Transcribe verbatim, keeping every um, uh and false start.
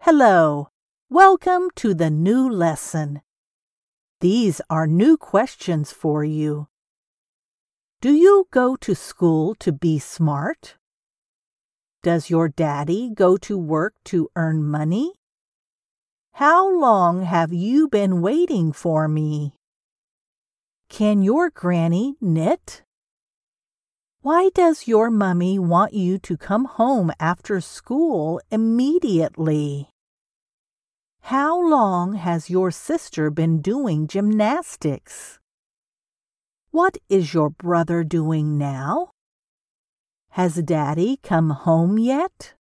Hello, welcome to the new lesson. These are new questions for you. Do you go to school to be smart? Does your daddy go to work to earn money? How long have you been waiting for me? Can your granny knit? Why does your mummy want you to come home after school immediately? How long has your sister been doing gymnastics? What is your brother doing now? Has Daddy come home yet?